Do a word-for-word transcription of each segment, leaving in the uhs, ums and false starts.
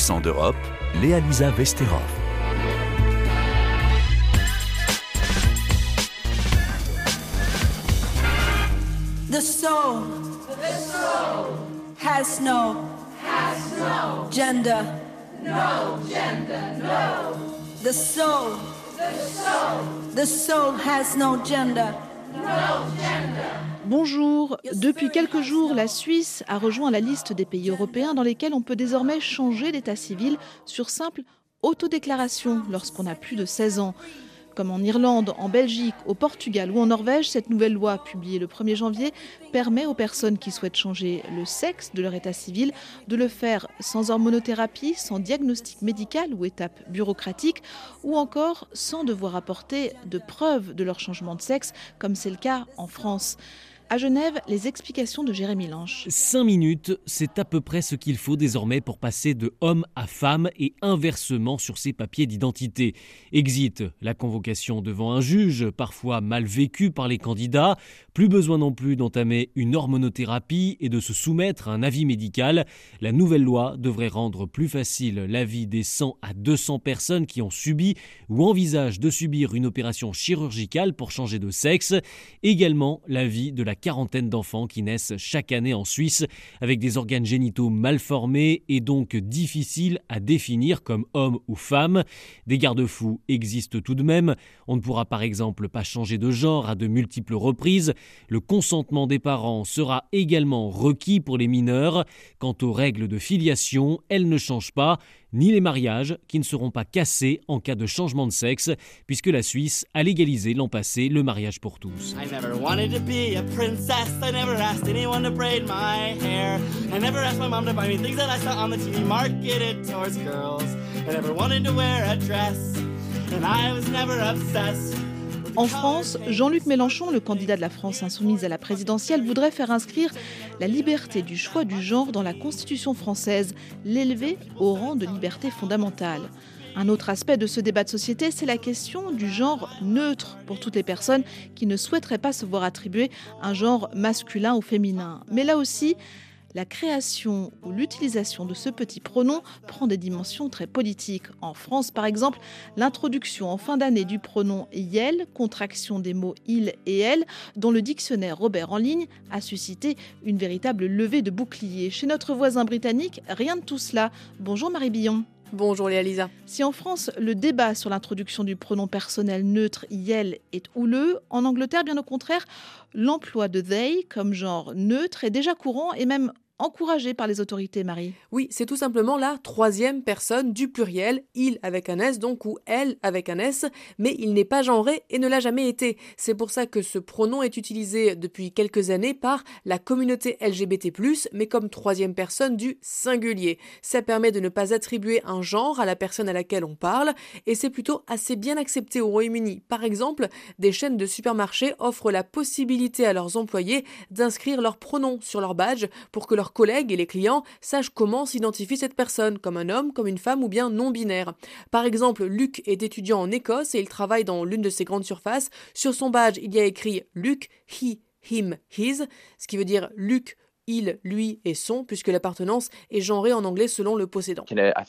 accent d'Europe, Léa-Lisa Vesterov. The soul, the soul has no, has no gender, no gender, no. The soul, the soul, the soul has no gender, no gender. Bonjour. Depuis quelques jours, la Suisse a rejoint la liste des pays européens dans lesquels on peut désormais changer d'état civil sur simple autodéclaration lorsqu'on a plus de seize ans. Comme en Irlande, en Belgique, au Portugal ou en Norvège, cette nouvelle loi, publiée le premier janvier, permet aux personnes qui souhaitent changer le sexe de leur état civil de le faire sans hormonothérapie, sans diagnostic médical ou étape bureaucratique, ou encore sans devoir apporter de preuves de leur changement de sexe, comme c'est le cas en France. À Genève, les explications de Jérémy Lanche. Cinq minutes, c'est à peu près ce qu'il faut désormais pour passer de homme à femme et inversement sur ses papiers d'identité. Exit la convocation devant un juge, parfois mal vécue par les candidats. Plus besoin non plus d'entamer une hormonothérapie et de se soumettre à un avis médical. La nouvelle loi devrait rendre plus facile la vie des cent à deux cents personnes qui ont subi ou envisagent de subir une opération chirurgicale pour changer de sexe. Également la vie de la quarantaine d'enfants qui naissent chaque année en Suisse avec des organes génitaux mal formés et donc difficiles à définir comme hommes ou femmes. Des garde-fous existent tout de même. On ne pourra par exemple pas changer de genre à de multiples reprises. Le consentement des parents sera également requis pour les mineurs. Quant aux règles de filiation, elles ne changent pas, ni les mariages qui ne seront pas cassés en cas de changement de sexe, puisque la Suisse a légalisé l'an passé le mariage pour tous. I never wanted to be a princess. I never asked anyone to braid my hair. I never asked my mom to buy me things that I saw on the T V marketed towards girls. I never wanted to wear a dress, and I was never obsessed. En France, Jean-Luc Mélenchon, le candidat de la France insoumise à la présidentielle, voudrait faire inscrire la liberté du choix du genre dans la Constitution française, l'élever au rang de liberté fondamentale. Un autre aspect de ce débat de société, c'est la question du genre neutre pour toutes les personnes qui ne souhaiteraient pas se voir attribuer un genre masculin ou féminin. Mais là aussi, la création ou l'utilisation de ce petit pronom prend des dimensions très politiques. En France, par exemple, l'introduction en fin d'année du pronom « yel », contraction des mots « il » et « elle », dont le dictionnaire Robert en ligne a suscité une véritable levée de boucliers. Chez notre voisin britannique, rien de tout cela. Bonjour Marie Billon. Bonjour Léa-Lisa. Si en France, le débat sur l'introduction du pronom personnel neutre « yel » est houleux, en Angleterre, bien au contraire, l'emploi de « they » comme genre neutre est déjà courant et même encouragé par les autorités, Marie. Oui, c'est tout simplement la troisième personne du pluriel, il avec un S donc ou elle avec un S, mais il n'est pas genré et ne l'a jamais été. C'est pour ça que ce pronom est utilisé depuis quelques années par la communauté L G B T plus, mais comme troisième personne du singulier. Ça permet de ne pas attribuer un genre à la personne à laquelle on parle et c'est plutôt assez bien accepté au Royaume-Uni. Par exemple, des chaînes de supermarchés offrent la possibilité à leurs employés d'inscrire leur pronom sur leur badge pour que leurs collègues et les clients sachent comment s'identifie cette personne, comme un homme, comme une femme ou bien non-binaire. Par exemple, Luc est étudiant en Écosse et il travaille dans l'une de ces grandes surfaces. Sur son badge, il y a écrit Luc, he, him, his, ce qui veut dire Luc, il, lui et son, puisque l'appartenance est genrée en anglais selon le possédant.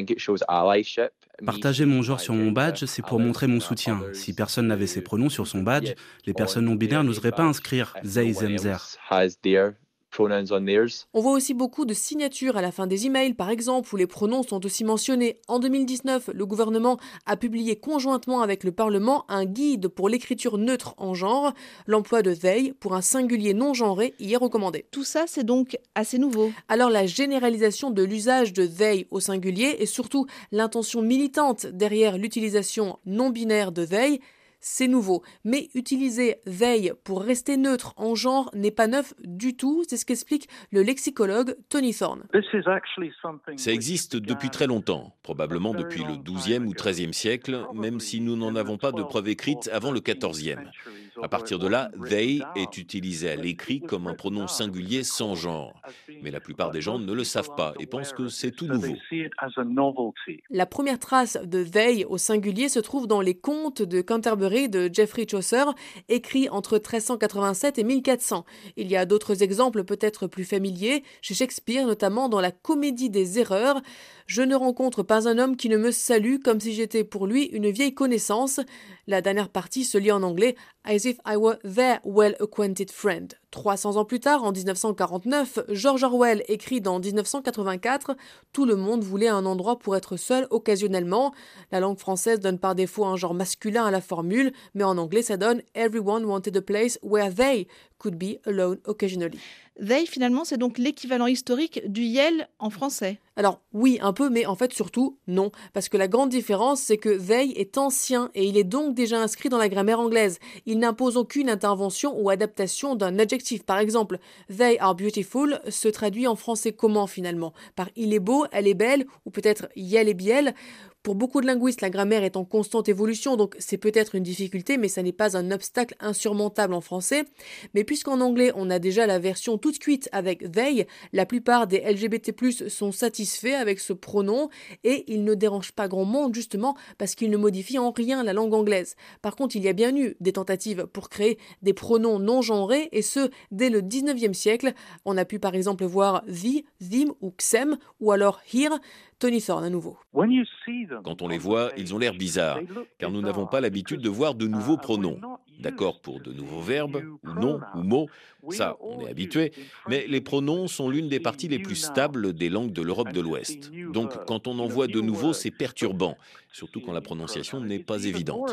Partager mon genre sur mon badge, c'est pour montrer mon soutien. Si personne n'avait ces pronoms sur son badge, les personnes non-binaires n'oseraient pas inscrire they, them, their. On voit aussi beaucoup de signatures à la fin des emails, par exemple, où les pronoms sont aussi mentionnés. En deux mille dix-neuf, le gouvernement a publié conjointement avec le Parlement un guide pour l'écriture neutre en genre. L'emploi de they pour un singulier non genré y est recommandé. Tout ça, c'est donc assez nouveau. Alors la généralisation de l'usage de they au singulier et surtout l'intention militante derrière l'utilisation non binaire de they, c'est nouveau, mais utiliser they pour rester neutre en genre n'est pas neuf du tout, c'est ce qu'explique le lexicologue Tony Thorne. Ça existe depuis très longtemps, probablement depuis le douzième ou treizième siècle, même si nous n'en avons pas de preuves écrites avant le quatorzième. À partir de là, they est utilisé à l'écrit comme un pronom singulier sans genre. Mais la plupart des gens ne le savent pas et pensent que c'est tout nouveau. La première trace de they au singulier se trouve dans les contes de Canterbury de Geoffrey Chaucer, écrits entre treize cent quatre-vingt-sept et mille quatre cents. Il y a d'autres exemples peut-être plus familiers, chez Shakespeare notamment dans la Comédie des erreurs. Je ne rencontre pas un homme qui ne me salue comme si j'étais pour lui une vieille connaissance. La dernière partie se lit en anglais « As if I were their well-acquainted friend ». trois cents ans plus tard, en dix-neuf cent quarante-neuf, George Orwell écrit dans dix-neuf cent quatre-vingt-quatre « Tout le monde voulait un endroit pour être seul occasionnellement ». La langue française donne par défaut un genre masculin à la formule, mais en anglais ça donne « Everyone wanted a place where they could be alone occasionally ». They, finalement, c'est donc l'équivalent historique du Yel en français. Alors oui, un peu, mais en fait surtout non, parce que la grande différence, c'est que they est ancien et il est donc déjà inscrit dans la grammaire anglaise. Il n'impose aucune intervention ou adaptation d'un adjectif. Par exemple, they are beautiful se traduit en français comment finalement? Par il est beau, elle est belle, ou peut-être yel est bielle. Pour beaucoup de linguistes, la grammaire est en constante évolution, donc c'est peut-être une difficulté, mais ça n'est pas un obstacle insurmontable en français. Mais puisqu'en anglais, on a déjà la version toute cuite avec they, la plupart des L G B T plus, sont satisfaits avec ce pronom et il ne dérange pas grand monde justement parce qu'il ne modifie en rien la langue anglaise. Par contre, il y a bien eu des tentatives pour créer des pronoms non genrés et ce, dès le dix-neuvième siècle. On a pu par exemple voir the, them ou xem ou alors here. Tony Thorne à nouveau. Quand on les voit, ils ont l'air bizarres, car nous n'avons pas l'habitude de voir de nouveaux pronoms. D'accord pour de nouveaux verbes, ou noms, ou mots, ça, on est habitué, mais les pronoms sont l'une des parties les plus stables des langues de l'Europe de l'Ouest. Donc, quand on en voit de nouveaux, c'est perturbant, surtout quand la prononciation n'est pas évidente.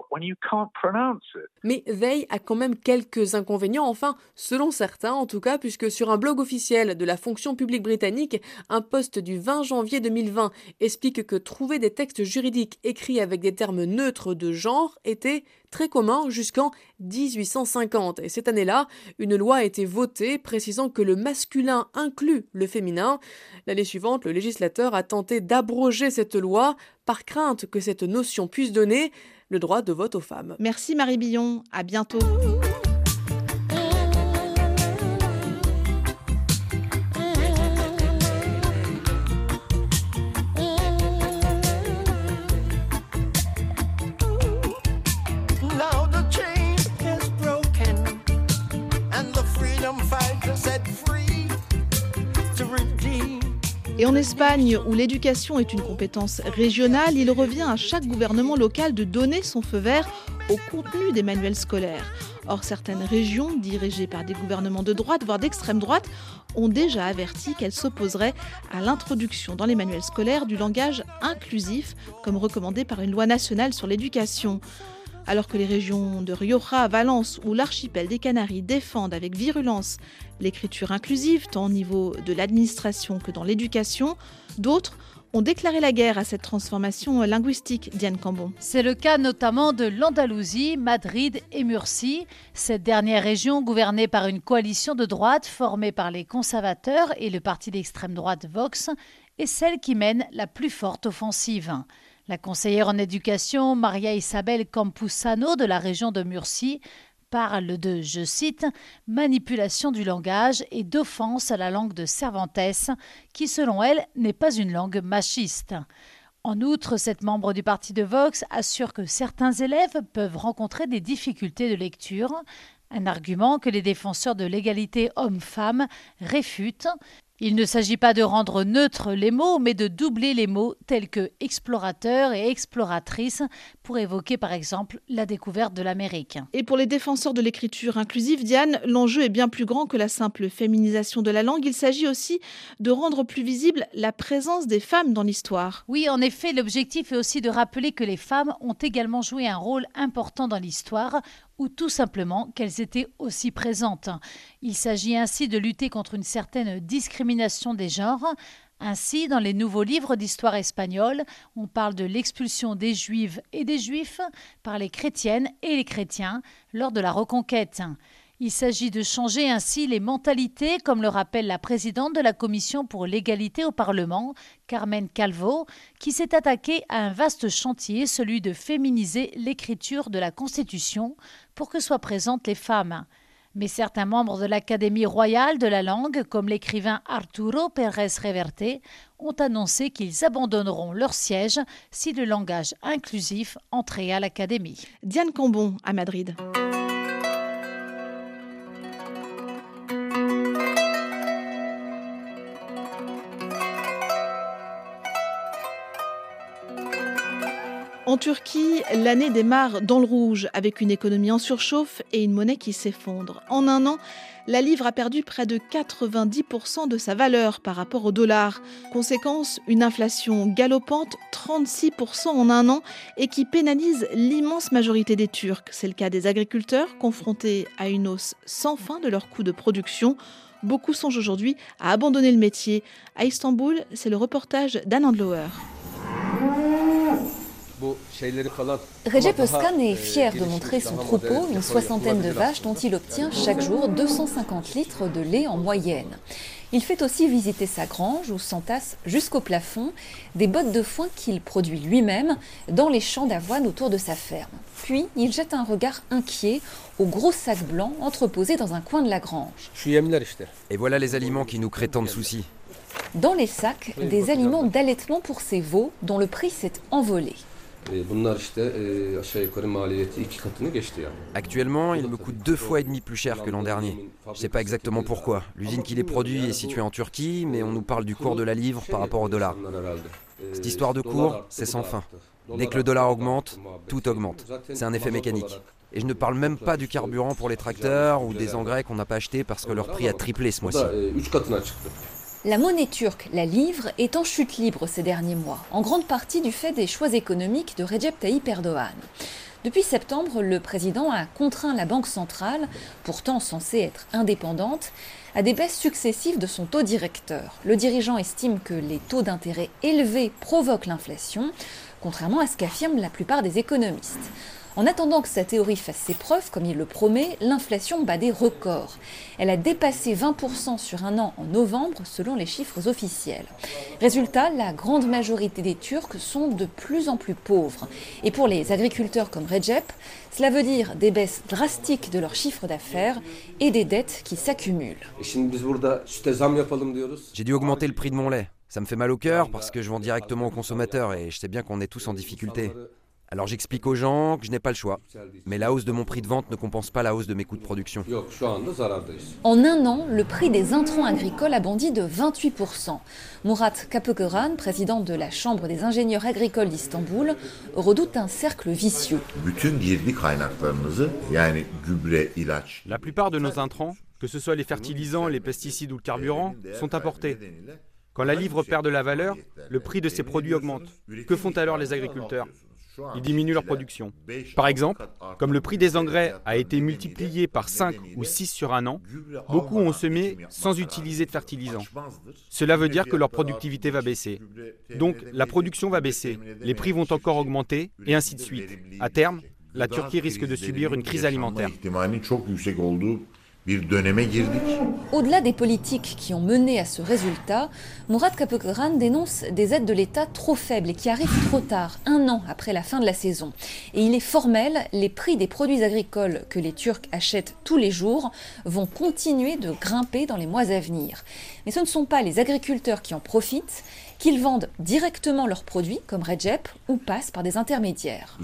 Mais they a quand même quelques inconvénients, enfin, selon certains en tout cas, puisque sur un blog officiel de la fonction publique britannique, un post du vingt janvier deux mille vingt explique que trouver des textes juridiques écrits avec des termes neutres de genre était très commun jusqu'en dix-huit cent cinquante. Et cette année-là, une loi a été votée précisant que le masculin inclut le féminin. L'année suivante, le législateur a tenté d'abroger cette loi par crainte que cette notion puisse donner le droit de vote aux femmes. Merci Marie Billon, à bientôt. Et en Espagne, où l'éducation est une compétence régionale, il revient à chaque gouvernement local de donner son feu vert au contenu des manuels scolaires. Or, certaines régions, dirigées par des gouvernements de droite, voire d'extrême droite, ont déjà averti qu'elles s'opposeraient à l'introduction dans les manuels scolaires du langage inclusif, comme recommandé par une loi nationale sur l'éducation. Alors que les régions de Rioja, Valence ou l'archipel des Canaries défendent avec virulence l'écriture inclusive, tant au niveau de l'administration que dans l'éducation, d'autres ont déclaré la guerre à cette transformation linguistique. Diane Cambon. C'est le cas notamment de l'Andalousie, Madrid et Murcie. Cette dernière région, gouvernée par une coalition de droite formée par les conservateurs et le parti d'extrême droite Vox, est celle qui mène la plus forte offensive. La conseillère en éducation, Maria Isabel Campuzano de la région de Murcie, parle de, je cite, « manipulation du langage et d'offense à la langue de Cervantes, qui selon elle n'est pas une langue machiste ». En outre, cette membre du parti de Vox assure que certains élèves peuvent rencontrer des difficultés de lecture, un argument que les défenseurs de l'égalité homme-femme réfutent. Il ne s'agit pas de rendre neutres les mots, mais de doubler les mots tels que « explorateur » et « exploratrice » pour évoquer par exemple la découverte de l'Amérique. Et pour les défenseurs de l'écriture inclusive, Diane, l'enjeu est bien plus grand que la simple féminisation de la langue. Il s'agit aussi de rendre plus visible la présence des femmes dans l'histoire. Oui, en effet, l'objectif est aussi de rappeler que les femmes ont également joué un rôle important dans l'histoire, ou tout simplement qu'elles étaient aussi présentes. Il s'agit ainsi de lutter contre une certaine discrimination des genres. Ainsi, dans les nouveaux livres d'histoire espagnole, on parle de l'expulsion des Juives et des Juifs par les chrétiennes et les chrétiens lors de la Reconquête. Il s'agit de changer ainsi les mentalités, comme le rappelle la présidente de la Commission pour l'égalité au Parlement, Carmen Calvo, qui s'est attaquée à un vaste chantier, celui de féminiser l'écriture de la Constitution pour que soient présentes les femmes. Mais certains membres de l'Académie royale de la langue, comme l'écrivain Arturo Pérez Reverte, ont annoncé qu'ils abandonneront leur siège si le langage inclusif entrait à l'Académie. Diane Cambon à Madrid. En Turquie, l'année démarre dans le rouge, avec une économie en surchauffe et une monnaie qui s'effondre. En un an, la livre a perdu près de quatre-vingt-dix pour cent de sa valeur par rapport au dollar. Conséquence, une inflation galopante, trente-six pour cent en un an, et qui pénalise l'immense majorité des Turcs. C'est le cas des agriculteurs, confrontés à une hausse sans fin de leurs coûts de production. Beaucoup songent aujourd'hui à abandonner le métier. À Istanbul, c'est le reportage d'Anne Andlauer. Recep Özkan est fier de montrer son troupeau, une soixantaine de vaches dont il obtient chaque jour deux cent cinquante litres de lait en moyenne. Il fait aussi visiter sa grange où s'entassent jusqu'au plafond des bottes de foin qu'il produit lui-même dans les champs d'avoine autour de sa ferme. Puis il jette un regard inquiet aux gros sacs blancs entreposés dans un coin de la grange. Et voilà les aliments qui nous créent tant de soucis. Dans les sacs, des aliments d'allaitement pour ces veaux dont le prix s'est envolé. Actuellement, il me coûte deux fois et demi plus cher que l'an dernier. Je ne sais pas exactement pourquoi. L'usine qui les produit est située en Turquie, mais on nous parle du cours de la livre par rapport au dollar. Cette histoire de cours, c'est sans fin. Dès que le dollar augmente, tout augmente. C'est un effet mécanique. Et je ne parle même pas du carburant pour les tracteurs ou des engrais qu'on n'a pas achetés parce que leur prix a triplé ce mois-ci. La monnaie turque, la livre, est en chute libre ces derniers mois, en grande partie du fait des choix économiques de Recep Tayyip Erdogan. Depuis septembre, le président a contraint la Banque centrale, pourtant censée être indépendante, à des baisses successives de son taux directeur. Le dirigeant estime que les taux d'intérêt élevés provoquent l'inflation, contrairement à ce qu'affirment la plupart des économistes. En attendant que sa théorie fasse ses preuves, comme il le promet, l'inflation bat des records. Elle a dépassé vingt pour cent sur un an en novembre, selon les chiffres officiels. Résultat, la grande majorité des Turcs sont de plus en plus pauvres. Et pour les agriculteurs comme Recep, cela veut dire des baisses drastiques de leur chiffre d'affaires et des dettes qui s'accumulent. J'ai dû augmenter le prix de mon lait. Ça me fait mal au cœur parce que je vends directement aux consommateurs et je sais bien qu'on est tous en difficulté. Alors j'explique aux gens que je n'ai pas le choix. Mais la hausse de mon prix de vente ne compense pas la hausse de mes coûts de production. En un an, le prix des intrants agricoles a bondi de vingt-huit pour cent. Murat Kapıkıran, président de la Chambre des ingénieurs agricoles d'Istanbul, redoute un cercle vicieux. La plupart de nos intrants, que ce soit les fertilisants, les pesticides ou le carburant, sont importés. Quand la livre perd de la valeur, le prix de ces produits augmente. Que font alors les agriculteurs ? Ils diminuent leur production. Par exemple, comme le prix des engrais a été multiplié par cinq ou six sur un an, beaucoup ont semé sans utiliser de fertilisants. Cela veut dire que leur productivité va baisser. Donc la production va baisser, les prix vont encore augmenter et ainsi de suite. À terme, la Turquie risque de subir une crise alimentaire. Au-delà des politiques qui ont mené à ce résultat, Murat Kapıkıran dénonce des aides de l'État trop faibles et qui arrivent trop tard, un an après la fin de la saison. Et il est formel, les prix des produits agricoles que les Turcs achètent tous les jours vont continuer de grimper dans les mois à venir. Mais ce ne sont pas les agriculteurs qui en profitent, qu'ils vendent directement leurs produits, comme Recep, ou passent par des intermédiaires.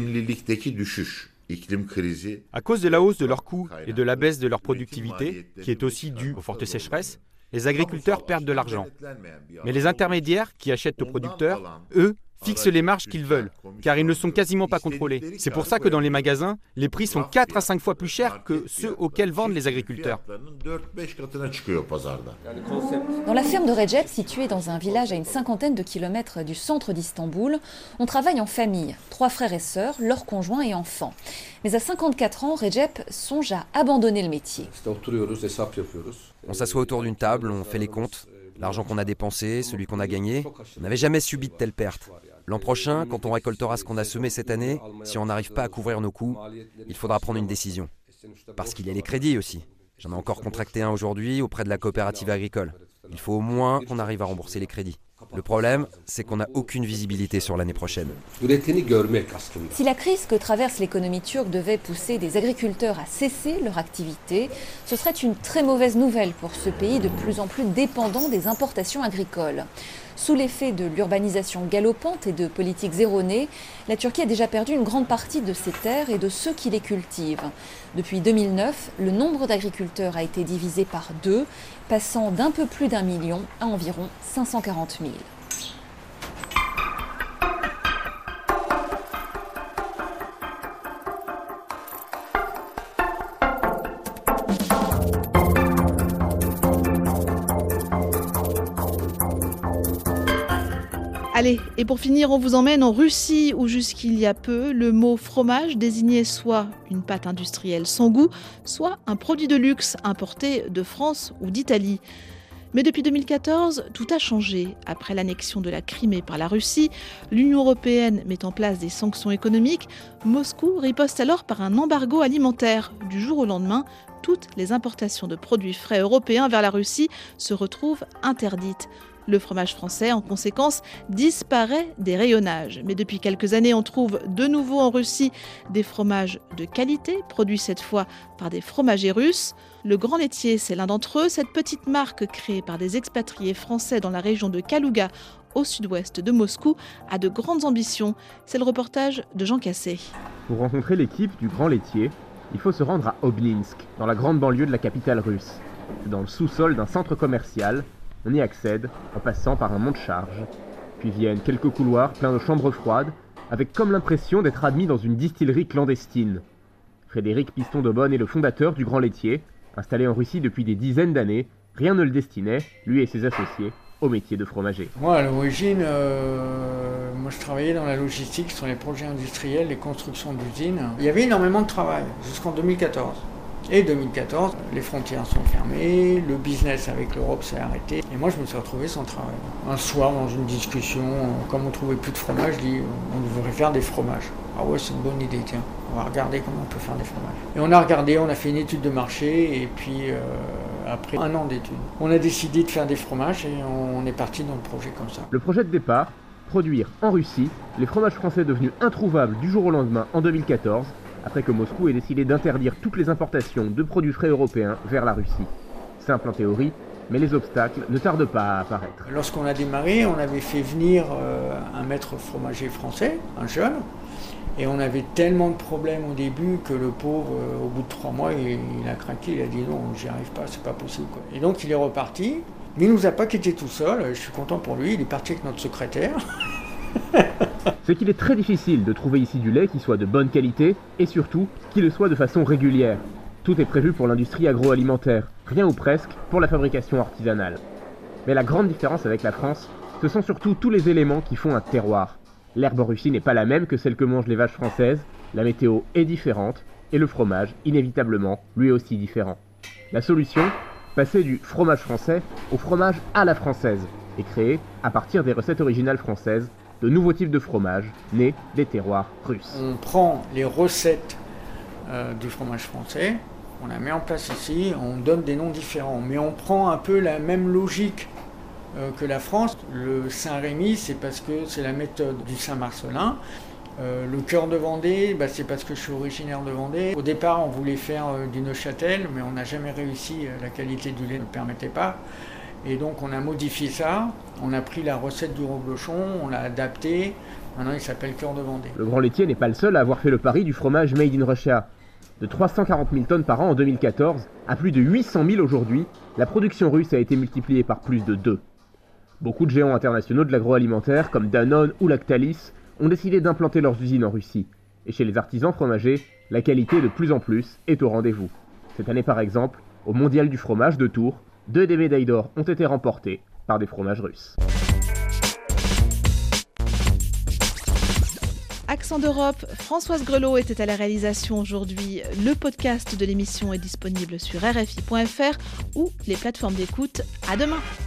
À cause de la hausse de leurs coûts et de la baisse de leur productivité, qui est aussi due aux fortes sécheresses, les agriculteurs perdent de l'argent. Mais les intermédiaires qui achètent aux producteurs, eux, fixent les marges qu'ils veulent, car ils ne sont quasiment pas contrôlés. C'est pour ça que dans les magasins, les prix sont quatre à cinq fois plus chers que ceux auxquels vendent les agriculteurs. Dans la ferme de Recep, située dans un village à une cinquantaine de kilomètres du centre d'Istanbul, on travaille en famille, trois frères et sœurs, leurs conjoints et enfants. Mais à cinquante-quatre ans, Recep songe à abandonner le métier. On s'assoit autour d'une table, on fait les comptes. L'argent qu'on a dépensé, celui qu'on a gagné, on n'avait jamais subi de telles pertes. L'an prochain, quand on récoltera ce qu'on a semé cette année, si on n'arrive pas à couvrir nos coûts, il faudra prendre une décision. Parce qu'il y a les crédits aussi. J'en ai encore contracté un aujourd'hui auprès de la coopérative agricole. Il faut au moins qu'on arrive à rembourser les crédits. Le problème, c'est qu'on n'a aucune visibilité sur l'année prochaine. Si la crise que traverse l'économie turque devait pousser des agriculteurs à cesser leur activité, ce serait une très mauvaise nouvelle pour ce pays de plus en plus dépendant des importations agricoles. Sous l'effet de l'urbanisation galopante et de politiques erronées, la Turquie a déjà perdu une grande partie de ses terres et de ceux qui les cultivent. Depuis deux mille neuf, le nombre d'agriculteurs a été divisé par deux, passant d'un peu plus d'un million à environ cinq cent quarante mille. Allez, et pour finir, on vous emmène en Russie où jusqu'il y a peu, le mot fromage désignait soit une pâte industrielle sans goût, soit un produit de luxe importé de France ou d'Italie. Mais depuis deux mille quatorze, tout a changé. Après l'annexion de la Crimée par la Russie, l'Union européenne met en place des sanctions économiques. Moscou riposte alors par un embargo alimentaire. Du jour au lendemain, toutes les importations de produits frais européens vers la Russie se retrouvent interdites. Le fromage français, en conséquence, disparaît des rayonnages. Mais depuis quelques années, on trouve de nouveau en Russie des fromages de qualité, produits cette fois par des fromagers russes. Le Grand Laitier, c'est l'un d'entre eux. Cette petite marque créée par des expatriés français dans la région de Kalouga, au sud-ouest de Moscou, a de grandes ambitions. C'est le reportage de Jean Cassé. Pour rencontrer l'équipe du Grand Laitier, il faut se rendre à Obninsk, dans la grande banlieue de la capitale russe. C'est dans le sous-sol d'un centre commercial. On y accède en passant par un mont de charge. Puis viennent quelques couloirs pleins de chambres froides, avec comme l'impression d'être admis dans une distillerie clandestine. Frédéric Piston-Daubonne est le fondateur du Grand Laitier. Installé en Russie depuis des dizaines d'années, rien ne le destinait, lui et ses associés, au métier de fromager. Moi, à l'origine, euh, moi je travaillais dans la logistique, sur les projets industriels, les constructions d'usines. Il y avait énormément de travail, jusqu'en deux mille quatorze. Et deux mille quatorze, les frontières sont fermées, le business avec l'Europe s'est arrêté. Et moi, je me suis retrouvé sans travail. Un soir, dans une discussion, comme on trouvait plus de fromage, je dis, on devrait faire des fromages. Ah ouais, c'est une bonne idée, tiens. On va regarder comment on peut faire des fromages. Et on a regardé, on a fait une étude de marché, et puis euh, après un an d'études, on a décidé de faire des fromages, et on est parti dans le projet comme ça. Le projet de départ, produire en Russie les fromages français devenus introuvables du jour au lendemain en deux mille quatorze, après que Moscou ait décidé d'interdire toutes les importations de produits frais européens vers la Russie. Simple en théorie, mais les obstacles ne tardent pas à apparaître. Lorsqu'on a démarré, on avait fait venir euh, un maître fromager français, un jeune, et on avait tellement de problèmes au début que le pauvre, euh, au bout de trois mois, il, il a craqué, il a dit non, j'y arrive pas, c'est pas possible, quoi. Et donc il est reparti, mais il nous a pas quitté tout seul, je suis content pour lui, il est parti avec notre secrétaire. C'est qu'il est très difficile de trouver ici du lait qui soit de bonne qualité et surtout qui le soit de façon régulière. Tout est prévu pour l'industrie agroalimentaire, rien ou presque pour la fabrication artisanale. Mais la grande différence avec la France, ce sont surtout tous les éléments qui font un terroir. L'herbe en Russie n'est pas la même que celle que mangent les vaches françaises, la météo est différente et le fromage, inévitablement, lui aussi différent. La solution, passer du fromage français au fromage à la française et créer, à partir des recettes originales françaises, de nouveaux types de fromages nés des terroirs russes. On prend les recettes euh, du fromage français, on la met en place ici, on donne des noms différents, mais on prend un peu la même logique euh, que la France. Le Saint-Rémy, c'est parce que c'est la méthode du Saint-Marcellin. Euh, le cœur de Vendée, bah, c'est parce que je suis originaire de Vendée. Au départ, on voulait faire euh, du Neuchâtel, mais on n'a jamais réussi, la qualité du lait ne le permettait pas. Et donc on a modifié ça, on a pris la recette du reblochon, on l'a adapté, maintenant il s'appelle Cœur de Vendée. Le Grand Laitier n'est pas le seul à avoir fait le pari du fromage made in Russia. De trois cent quarante mille tonnes par an en deux mille quatorze à plus de huit cent mille aujourd'hui, la production russe a été multipliée par plus de deux. Beaucoup de géants internationaux de l'agroalimentaire, comme Danone ou Lactalis, ont décidé d'implanter leurs usines en Russie. Et chez les artisans fromagers, la qualité de plus en plus est au rendez-vous. Cette année par exemple, au Mondial du fromage de Tours, deux des médailles d'or ont été remportées par des fromages russes. Accent d'Europe, Françoise Grelot était à la réalisation aujourd'hui. Le podcast de l'émission est disponible sur R F I point F R ou les plateformes d'écoute. À demain.